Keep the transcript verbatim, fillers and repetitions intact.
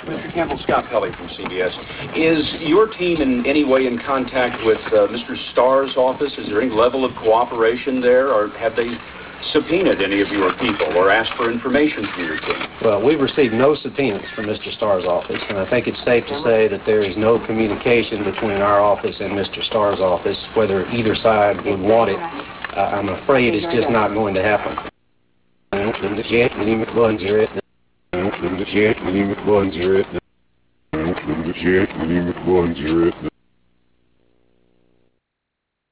Mister Campbell, Scott Pelley from C B S. Is your team in any way in contact with uh, Mister Starr's office? Is there any level of cooperation there, or have they subpoenaed any of your people or asked for information from your team? Well, we've received no subpoenas from Mister Starr's office, and I think it's safe to say that there is no communication between our office and Mister Starr's office, whether either side would want it. Uh, I'm afraid it's just not going to happen.